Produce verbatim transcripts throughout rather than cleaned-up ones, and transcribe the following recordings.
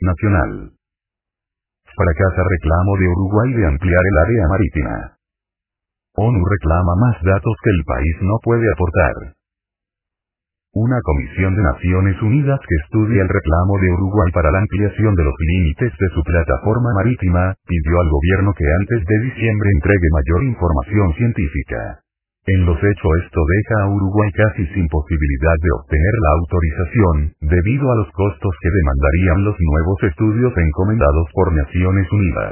nacional. Fracasa reclamo de Uruguay de ampliar el área marítima. ONU reclama más datos que el país no puede aportar. Una comisión de Naciones Unidas que estudia el reclamo de Uruguay para la ampliación de los límites de su plataforma marítima, pidió al gobierno que antes de diciembre entregue mayor información científica. En los hechos esto deja a Uruguay casi sin posibilidad de obtener la autorización, debido a los costos que demandarían los nuevos estudios encomendados por Naciones Unidas.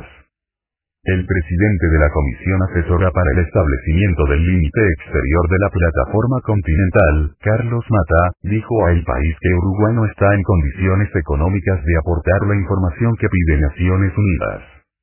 El presidente de la Comisión Asesora para el Establecimiento del Límite Exterior de la Plataforma Continental, Carlos Mata, dijo a El País que Uruguay no está en condiciones económicas de aportar la información que pide Naciones Unidas.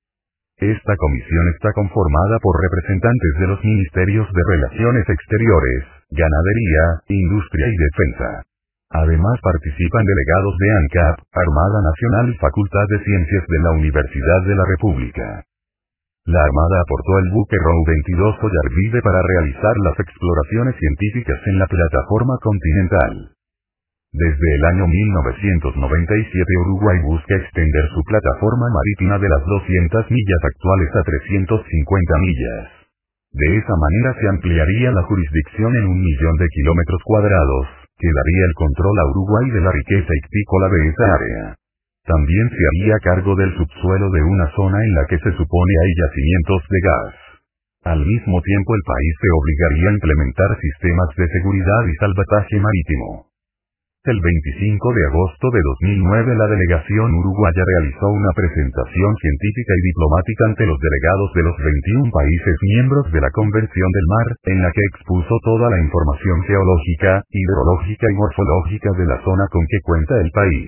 Esta comisión está conformada por representantes de los Ministerios de Relaciones Exteriores, Ganadería, Industria y Defensa. Además participan delegados de ANCAP, Armada Nacional y Facultad de Ciencias de la Universidad de la República. La Armada aportó el buque R O U veintidós Ollarvide para realizar las exploraciones científicas en la plataforma continental. Desde el año mil novecientos noventa y siete Uruguay busca extender su plataforma marítima de las doscientas millas actuales a trescientas cincuenta millas. De esa manera se ampliaría la jurisdicción en un millón de kilómetros cuadrados, que daría el control a Uruguay de la riqueza ictícola de esa área. También se haría cargo del subsuelo de una zona en la que se supone hay yacimientos de gas. Al mismo tiempo el país se obligaría a implementar sistemas de seguridad y salvataje marítimo. El veinticinco de agosto de dos mil nueve la delegación uruguaya realizó una presentación científica y diplomática ante los delegados de los veintiún países miembros de la Convención del Mar, en la que expuso toda la información geológica, hidrológica y morfológica de la zona con que cuenta el país.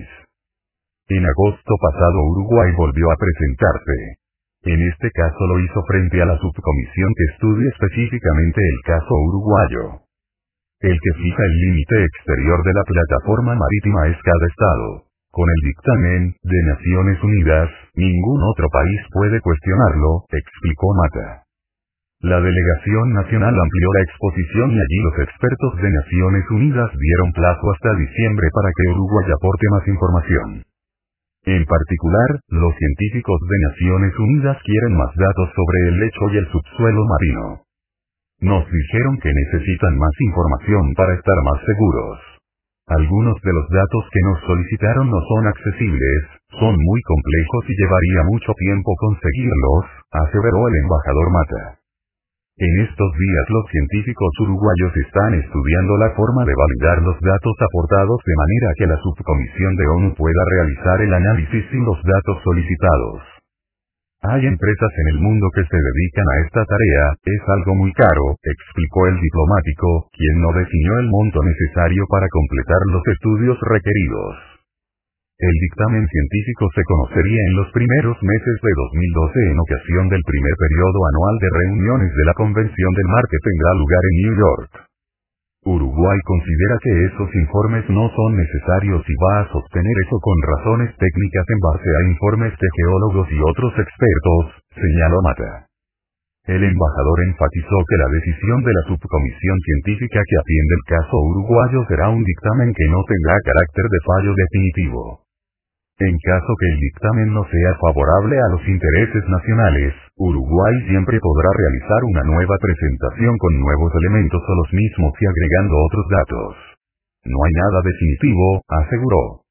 En agosto pasado Uruguay volvió a presentarse. En este caso lo hizo frente a la subcomisión que estudia específicamente el caso uruguayo. El que fija el límite exterior de la plataforma marítima es cada estado. Con el dictamen de Naciones Unidas, ningún otro país puede cuestionarlo, explicó Mata. La delegación nacional amplió la exposición y allí los expertos de Naciones Unidas dieron plazo hasta diciembre para que Uruguay aporte más información. En particular, los científicos de Naciones Unidas quieren más datos sobre el lecho y el subsuelo marino. Nos dijeron que necesitan más información para estar más seguros. Algunos de los datos que nos solicitaron no son accesibles, son muy complejos y llevaría mucho tiempo conseguirlos, aseveró el embajador Mata. En estos días los científicos uruguayos están estudiando la forma de validar los datos aportados de manera que la subcomisión de ONU pueda realizar el análisis sin los datos solicitados. Hay empresas en el mundo que se dedican a esta tarea, es algo muy caro, explicó el diplomático, quien no definió el monto necesario para completar los estudios requeridos. El dictamen científico se conocería en los primeros meses de dos mil doce en ocasión del primer periodo anual de reuniones de la Convención del Mar que tendrá lugar en New York. Uruguay considera que esos informes no son necesarios y va a sostener eso con razones técnicas en base a informes de geólogos y otros expertos, señaló Mata. El embajador enfatizó que la decisión de la subcomisión científica que atiende el caso uruguayo será un dictamen que no tendrá carácter de fallo definitivo. En caso que el dictamen no sea favorable a los intereses nacionales, Uruguay siempre podrá realizar una nueva presentación con nuevos elementos o los mismos y agregando otros datos. No hay nada definitivo, aseguró.